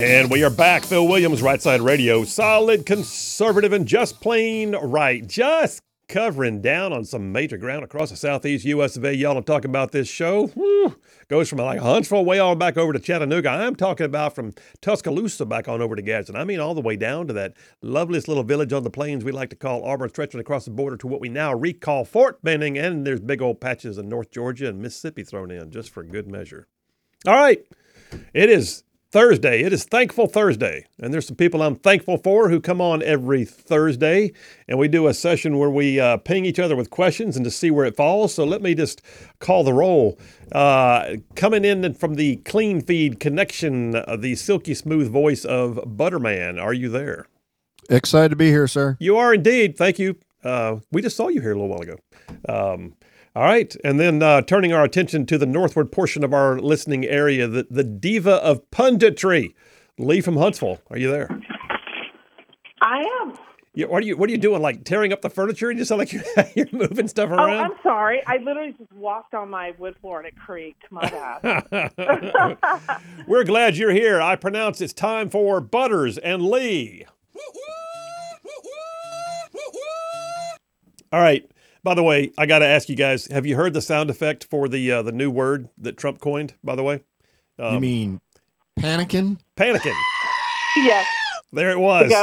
And we are back. Phil Williams, Right Side Radio. Solid, conservative, and just plain right. Just covering down on some major ground across the southeast U.S. of A. Y'all to talk about this show. Goes from like Huntsville way on back over to Chattanooga. I'm talking about from Tuscaloosa back on over to Gadsden. I mean all the way down to that loveliest little village on the plains we like to call Auburn, stretching across the border to what we now recall Fort Benning. And there's big old patches in North Georgia and Mississippi thrown in just for good measure. All right. It is Thursday. It is Thankful Thursday. And there's some people I'm thankful for who come on every Thursday. And we do a session where we ping each other with questions and to see where it falls. So let me just call the roll. Coming in from the Clean Feed Connection, the silky smooth voice of Butterman. Are you there? Excited to be here, sir. You are indeed. Thank you. We just saw you here a little while ago. All right. And then turning our attention to the northward portion of our listening area, the diva of punditry, Lee from Huntsville. Are you there? I am. What are you doing? Like tearing up the furniture? You just sound like you're moving stuff Oh, around? I'm sorry. I literally just walked on my wood floor and it creaked. My bad. We're glad you're here. I pronounce it's time for Butters and Lee. All right. By the way, I got to ask you guys, have you heard the sound effect for the new word that Trump coined, by the way? You mean panicking? Panicking. Yes. There it was.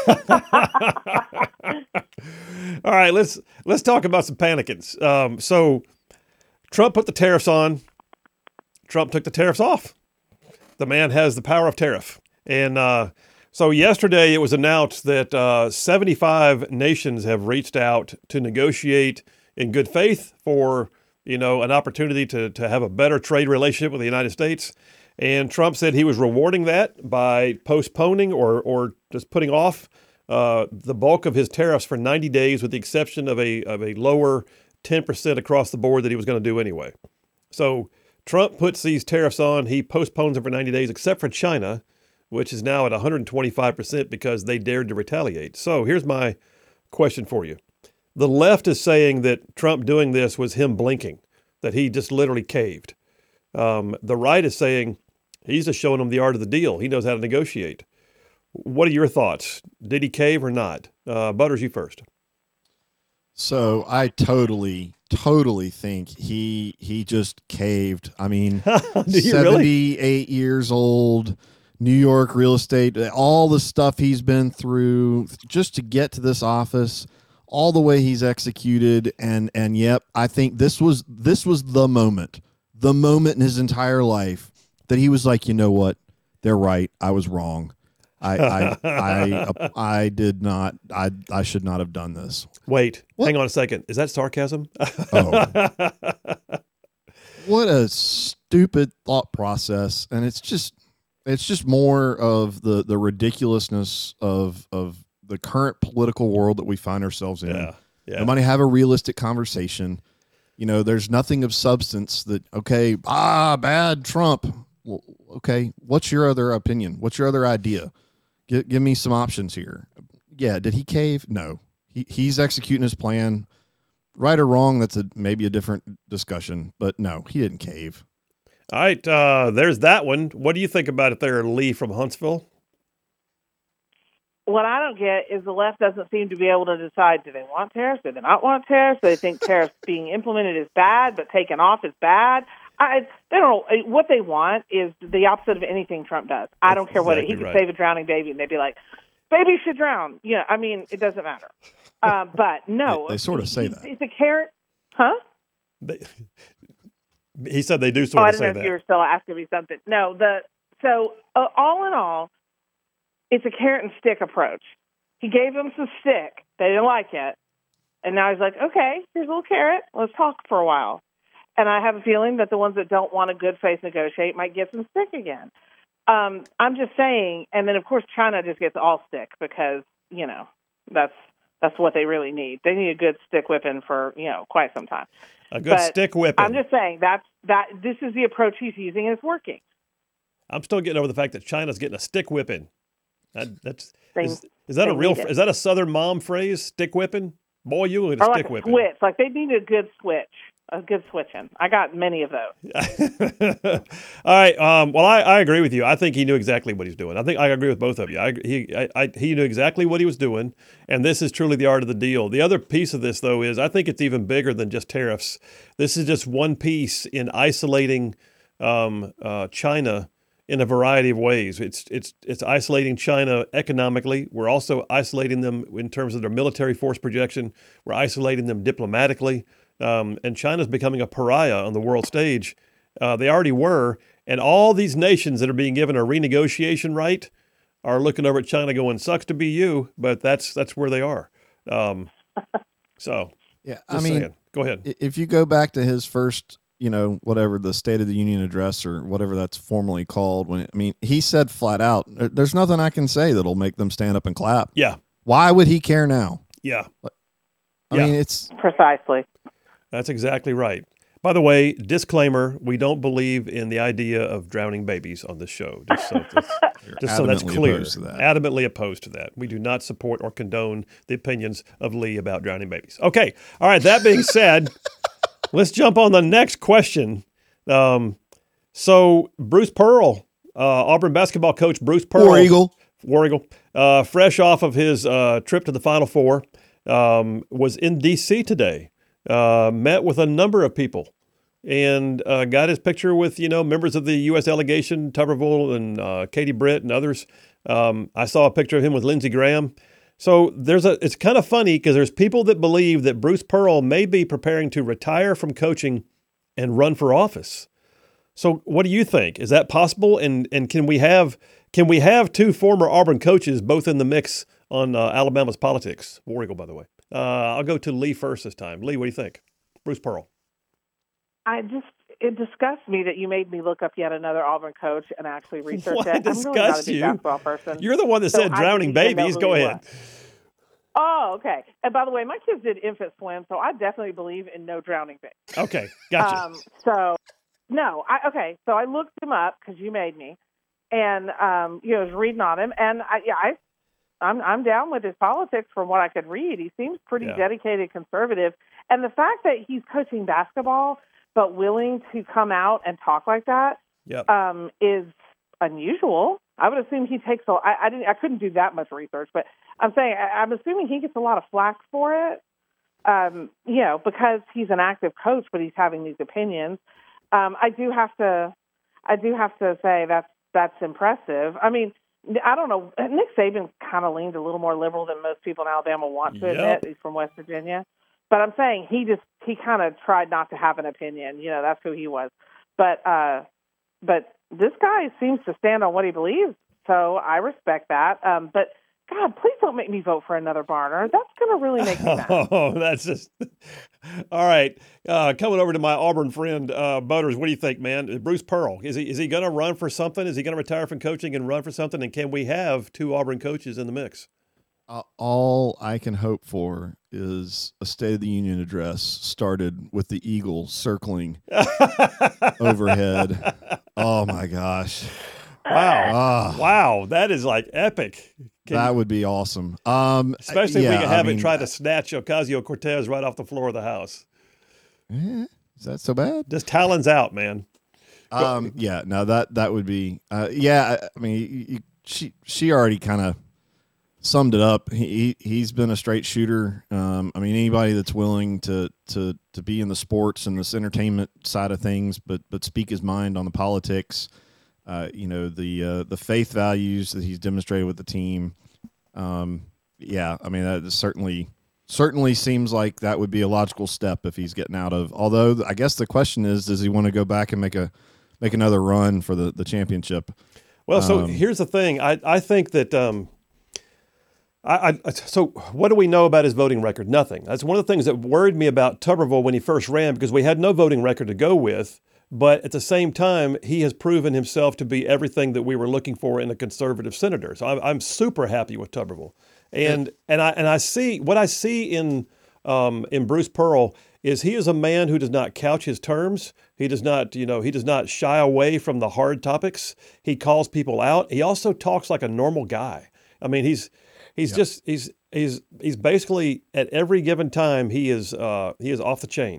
All right, let's talk about some panicking. So Trump put the tariffs on. Trump took the tariffs off. The man has the power of tariff. And so yesterday it was announced that 75 nations have reached out to negotiate in good faith for, an opportunity to have a better trade relationship with the United States. And Trump said he was rewarding that by postponing or just putting off the bulk of his tariffs for 90 days, with the exception of a lower 10% across the board that he was going to do anyway. So Trump puts these tariffs on. He postpones them for 90 days, except for China, which is now at 125% because they dared to retaliate. So here's my question for you. The left is saying that Trump doing this was him blinking, that he just literally caved. The right is saying he's just showing them the art of the deal. He knows how to negotiate. What are your thoughts? Did he cave or not? Butters, you first. So I totally think he just caved. I mean, 78 years old, New York real estate, all the stuff he's been through just to get to this office, all the way he's executed. And yep, I think this was the moment in his entire life that he was like, you know what? They're right. I was wrong. I did not. I should not have done this. Wait, hang on a second. Is that sarcasm? Oh, what a stupid thought process. And it's just more of the ridiculousness of the current political world that we find ourselves in. Yeah. Nobody have a realistic conversation. There's nothing of substance that, okay, bad Trump. Well, okay, what's your other opinion? What's your other idea? Give me some options here. Yeah, did he cave? No. He's executing his plan. Right or wrong, that's maybe a different discussion. But no, he didn't cave. All right, there's that one. What do you think about it there, Lee from Huntsville? What I don't get is the left doesn't seem to be able to decide, do they want tariffs? Do they not want tariffs? Do they think tariffs being implemented is bad, but taken off is bad? They don't know. What they want is the opposite of anything Trump does. I don't care what he could save a drowning baby, and they'd be like, baby should drown. Yeah, I mean, it doesn't matter. But no. They sort of say that. It's a carrot. Huh? He said they do sort of say that. I don't know if you were still asking me something. No. All in all, it's a carrot and stick approach. He gave them some stick. They didn't like it. And now he's like, okay, here's a little carrot. Let's talk for a while. And I have a feeling that the ones that don't want a good faith negotiate might get some stick again. I'm just saying, and then of course China just gets all stick because, that's what they really need. They need a good stick whipping for, quite some time. A good stick whipping. I'm just saying that this is the approach he's using and it's working. I'm still getting over the fact that China's getting a stick whipping. Is that is that a Southern mom phrase? Stick whipping? Boy, you get a stick whipping. Switch. Like they need a good switch. a good switching. I got many of those. All right. Well, I agree with you. I think he knew exactly what he's doing. I think I agree with both of you. He knew exactly what he was doing, and this is truly the art of the deal. The other piece of this, though, is I think it's even bigger than just tariffs. This is just one piece in isolating China in a variety of ways. It's isolating China economically. We're also isolating them in terms of their military force projection. We're isolating them diplomatically. And China's becoming a pariah on the world stage. They already were. And all these nations that are being given a renegotiation right are looking over at China going, sucks to be you, but that's where they are. So, yeah, saying. Go ahead. If you go back to his first, whatever the State of the Union address or whatever that's formally called, he said flat out, there's nothing I can say that'll make them stand up and clap. Yeah. Why would he care now? Yeah. I mean, it's precisely. That's exactly right. By the way, disclaimer, we don't believe in the idea of drowning babies on this show. Just so that's clear. Adamantly opposed to that. We do not support or condone the opinions of Lee about drowning babies. Okay. All right. That being said, let's jump on the next question. So Bruce Pearl, Auburn basketball coach Bruce Pearl. War Eagle. Fresh off of his trip to the Final Four, was in D.C. today. Met with a number of people and got his picture with, members of the U.S. delegation, Tuberville and Katie Britt and others. I saw a picture of him with Lindsey Graham. So it's kind of funny because there's people that believe that Bruce Pearl may be preparing to retire from coaching and run for office. So what do you think? Is that possible? And can we have two former Auburn coaches both in the mix on Alabama's politics? War Eagle, by the way. I'll go to Lee first this time. Lee, what do you think? Bruce Pearl. It disgusts me that you made me look up yet another Auburn coach and actually research what it. I'm really not a big basketball person. You're the one that said drowning babies. Go ahead. Oh, okay. And by the way, my kids did infant swim, so I definitely believe in no drowning babies. Okay, gotcha. So I looked him up because you made me, and I was reading on him, and I'm down with his politics from what I could read. He seems pretty dedicated conservative. And the fact that he's coaching basketball but willing to come out and talk like that is unusual. I would assume he takes I couldn't do that much research, but I'm assuming he gets a lot of flack for it, because he's an active coach, but he's having these opinions. I do have to say that's impressive. I mean, I don't know. Nick Saban kind of leaned a little more liberal than most people in Alabama want to admit. He's from West Virginia. But I'm saying he kind of tried not to have an opinion. That's who he was. But this guy seems to stand on what he believes, so I respect that. But God, please don't make me vote for another Barner. That's going to really make me mad. Oh, that's just all right. Coming over to my Auburn friend, Butters. What do you think, man? Bruce Pearl, is he going to run for something? Is he going to retire from coaching and run for something? And can we have two Auburn coaches in the mix? All I can hope for is a State of the Union address started with the eagle circling overhead. Oh my gosh! Wow! Wow! That is like epic. That would be awesome. Especially if we can have it try to snatch Ocasio-Cortez right off the floor of the house. Is that so bad? Just talons out, man. That would be. She already kind of summed it up. He's been a straight shooter. Anybody that's willing to be in the sports and this entertainment side of things, but speak his mind on the politics. The faith values that he's demonstrated with the team. That certainly seems like that would be a logical step if he's getting out of. Although I guess the question is, does he want to go back and make another run for the championship? Well, so here's the thing. I think that. So what do we know about his voting record? Nothing. That's one of the things that worried me about Tuberville when he first ran, because we had no voting record to go with. But at the same time, he has proven himself to be everything that we were looking for in a conservative senator. So I'm super happy with Tuberville, and I see what I see in Bruce Pearl is he is a man who does not couch his terms. He does not shy away from the hard topics. He calls people out. He also talks like a normal guy. I mean, he's basically at every given time he is off the chain.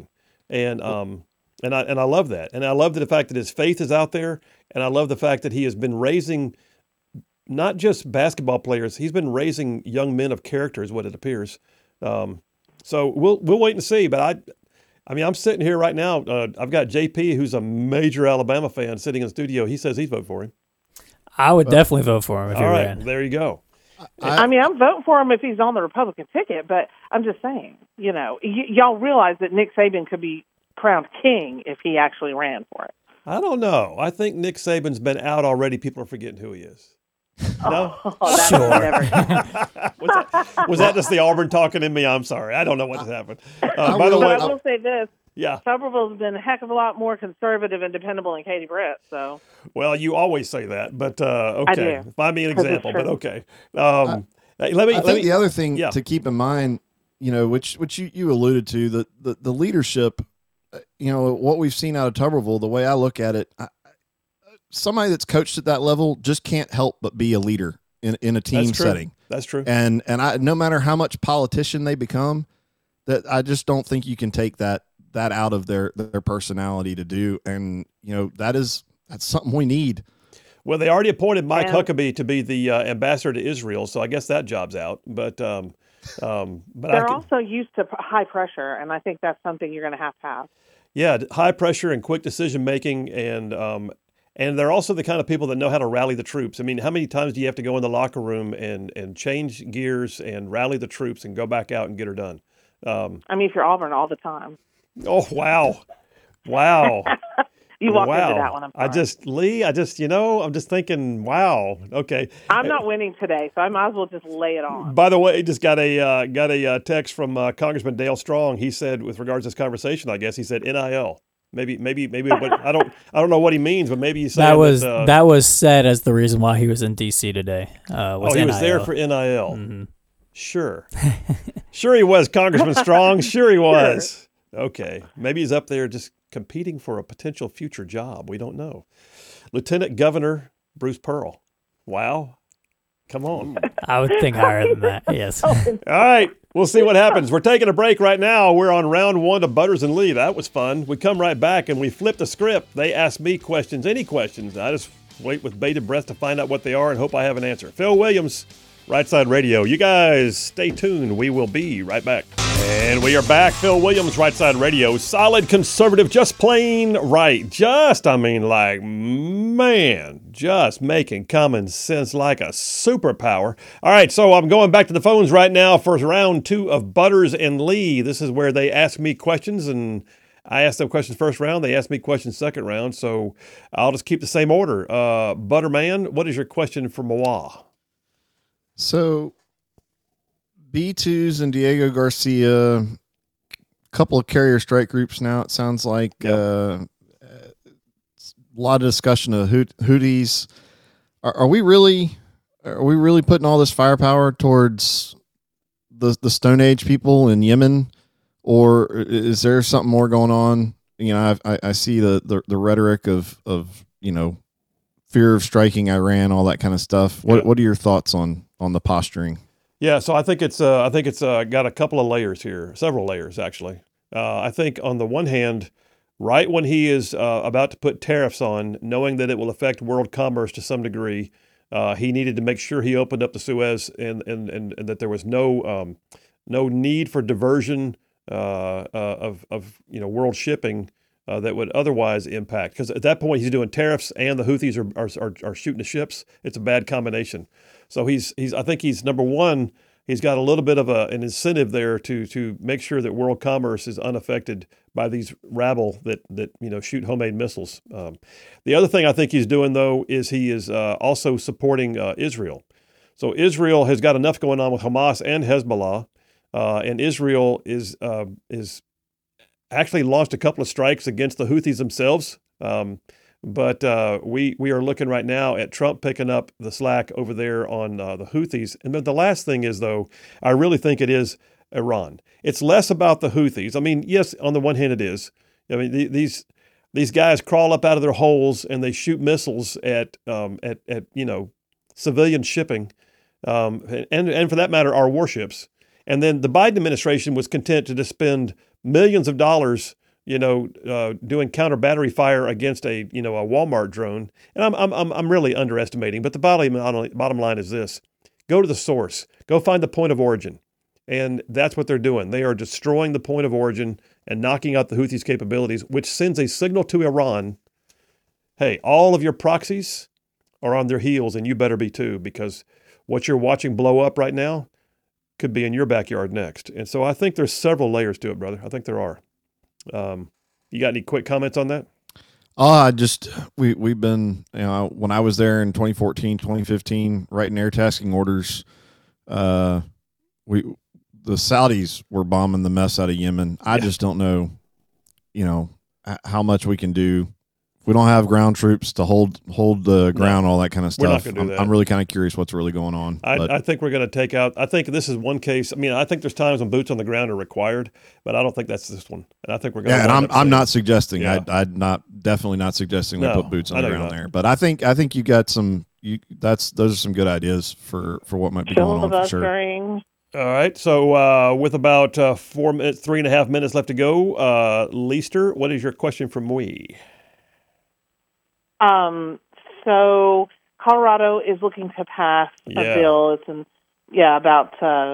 And I love that. And I love the fact that his faith is out there. And I love the fact that he has been raising not just basketball players. He's been raising young men of character, is what it appears. So we'll wait and see. But I mean, I'm sitting here right now. I've got JP, who's a major Alabama fan, sitting in the studio. He says he's voting for him. I would definitely vote for him if he All right, ran. there you go. I mean, I'm voting for him if he's on the Republican ticket, but I'm just saying, y'all realize that Nick Saban could be crowned king if he actually ran for it. I don't know. I think Nick Saban's been out already. People are forgetting who he is. No? That Sure. would never. Was that just the Auburn talking in me? I'm sorry. I don't know what has happened. By the But way, I will say this. yeah. Tuberville's been a heck of a lot more conservative and dependable than Katie Britt, so. Well, you always say that, but okay. do. Find me an 'Cause it's example, but true. okay. Let I think me. the other thing yeah. to keep in mind, which you alluded to, the leadership, what we've seen out of Tuberville, the way I look at it, somebody that's coached at that level just can't help but be a leader in a team That's true. setting. That's true. And no matter how much politician they become, that I just don't think you can take that out of their personality to do. And that's something we need. Well, they already appointed Mike And- Huckabee to be the ambassador to Israel, so I guess that job's out. But They're also used to high pressure, and I think that's something you're going to have. Yeah, high pressure and quick decision making, and they're also the kind of people that know how to rally the troops. I mean, how many times do you have to go in the locker room and change gears and rally the troops and go back out and get her done? I mean, if you're Auburn all the time. Oh, wow. You walked wow. into that one. I'm sorry. I'm just thinking, wow. Okay. I'm not winning today, so I might as well just lay it on. By the way, just got a text from Congressman Dale Strong. He said, with regards to this conversation, I guess he said NIL. Maybe. But I don't know what he means, but maybe he said that was said as the reason why he was in D.C. today. he was there for NIL. Mm-hmm. Sure, sure he was, Congressman Strong. Sure he was. Okay, maybe he's up there just competing for a potential future job. We don't know. Lieutenant Governor Bruce Pearl. Wow. Come on. I would think higher than that. Yes. All right. We'll see what happens. We're taking a break right now. We're on round one of Butters and Lee. That was fun. We come right back and we flip the script. They ask me questions, any questions. I just wait with bated breath to find out what they are and hope I have an answer. Phil Williams, Right Side Radio. You guys stay tuned. We will be right back. And we are back. Phil Williams, Right Side Radio. Solid conservative, just plain right. Just making common sense like a superpower. All right, so I'm going back to the phones right now for round two of Butters and Lee. This is where they ask me questions, and I ask them questions first round. They ask me questions second round, so I'll just keep the same order. Butterman, what is your question for Mawa? So B2s and Diego Garcia, a couple of carrier strike groups now, it sounds like. A lot of discussion of Houthis. Are we really putting all this firepower towards the Stone Age people in Yemen, or is there something more going on? I see the rhetoric of fear of striking Iran, all that kind of stuff. What are your thoughts on the posturing? Yeah, so I think it's got a couple of layers here, several layers actually. I think on the one hand, right when he is about to put tariffs on, knowing that it will affect world commerce to some degree, he needed to make sure he opened up the Suez and that there was no need for diversion of world shipping that would otherwise impact. Because at that point he's doing tariffs and the Houthis are shooting the ships. It's a bad combination. So I think he's number one. He's got a little bit of an incentive there to make sure that world commerce is unaffected by these rabble that shoot homemade missiles. The other thing I think he's doing, though, is he is also supporting Israel. So Israel has got enough going on with Hamas and Hezbollah, and Israel is actually launched a couple of strikes against the Houthis themselves. But we are looking right now at Trump picking up the slack over there on the Houthis. And then the last thing is, though, I really think it is Iran. It's less about the Houthis. I mean, yes, on the one hand it is. I mean, these guys crawl up out of their holes and they shoot missiles at civilian shipping, and for that matter, our warships. And then the Biden administration was content to just spend millions of dollars doing counter battery fire against a Walmart drone. And I'm really underestimating. But the bottom line is this: go to the source, go find the point of origin, and that's what they're doing. They are destroying the point of origin and knocking out the Houthis' capabilities, which sends a signal to Iran: hey, all of your proxies are on their heels, and you better be too, because what you're watching blow up right now could be in your backyard next. And so I think there's several layers to it, brother. I think there are. You got any quick comments on that? We've been, when I was there in 2014, 2015, writing air tasking orders, the Saudis were bombing the mess out of Yemen. I just don't know, how much we can do. We don't have ground troops to hold the ground, all that kind of stuff. We're not going to do that. I'm really kind of curious what's really going on. I think we're going to take out. I think this is one case. I mean, I think there's times when boots on the ground are required, but I don't think that's this one. And I think we're going to. Yeah, and I'm not suggesting. Yeah. I'm definitely not suggesting we put boots on the ground there. But I think you got some. Those are some good ideas for what might be going on for sure. All right. So with about 3.5 minutes left to go, Leister, what is your question from me? So Colorado is looking to pass a bill. It's about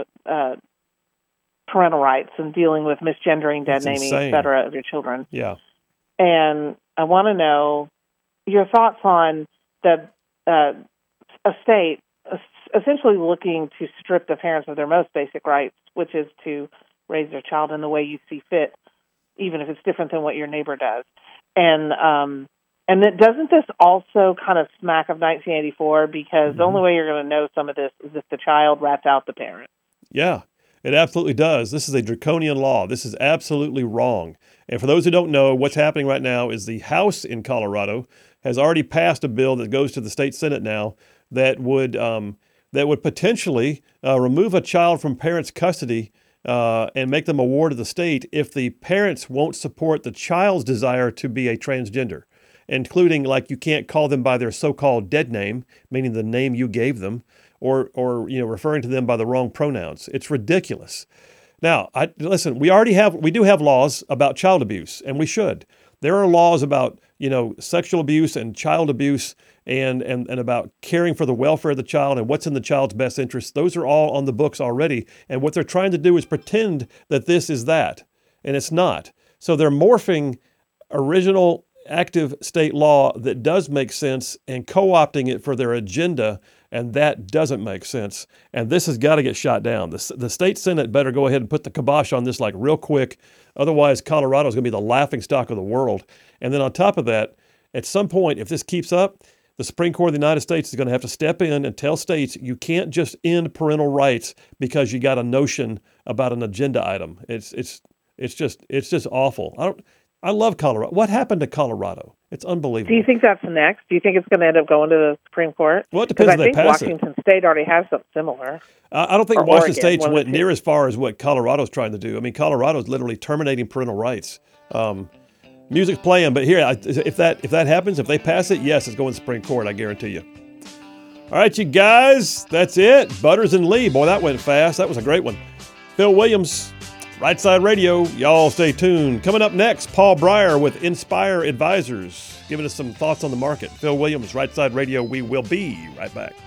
parental rights and dealing with misgendering, dead naming, et cetera, of your children. Yeah. And I want to know your thoughts on a state essentially looking to strip the parents of their most basic rights, which is to raise their child in the way you see fit, even if it's different than what your neighbor does. And doesn't this also kind of smack of 1984? Because the only way you're going to know some of this is if the child rats out the parent. Yeah, it absolutely does. This is a draconian law. This is absolutely wrong. And for those who don't know, what's happening right now is the House in Colorado has already passed a bill that goes to the state Senate now that would potentially remove a child from parents' custody and make them a ward of the state if the parents won't support the child's desire to be a transgender, including like you can't call them by their so-called dead name, meaning the name you gave them, or referring to them by the wrong pronouns. It's ridiculous. Now, listen, we do have laws about child abuse, and we should. There are laws about sexual abuse and child abuse and about caring for the welfare of the child and what's in the child's best interest. Those are all on the books already. And what they're trying to do is pretend that this is that, and it's not. So they're morphing original active state law that does make sense and co-opting it for their agenda, and that doesn't make sense. And this has got to get shot down. The state Senate better go ahead and put the kibosh on this like real quick. Otherwise, Colorado is going to be the laughingstock of the world. And then on top of that, at some point, if this keeps up, the Supreme Court of the United States is going to have to step in and tell states you can't just end parental rights because you got a notion about an agenda item. It's just awful. I love Colorado. What happened to Colorado? It's unbelievable. Do you think that's next? Do you think it's going to end up going to the Supreme Court? Well, it depends if they pass it. I think Washington State already has something similar. I don't think Washington State went near as far as what Colorado's trying to do. I mean, Colorado's literally terminating parental rights. Music's playing, but here, if that happens, if they pass it, yes, it's going to the Supreme Court, I guarantee you. All right, you guys, that's it. Butters and Lee. Boy, that went fast. That was a great one. Phil Williams, Right Side Radio. Y'all stay tuned. Coming up next, Paul Breyer with Inspire Advisors, giving us some thoughts on the market. Phil Williams, Right Side Radio. We will be right back.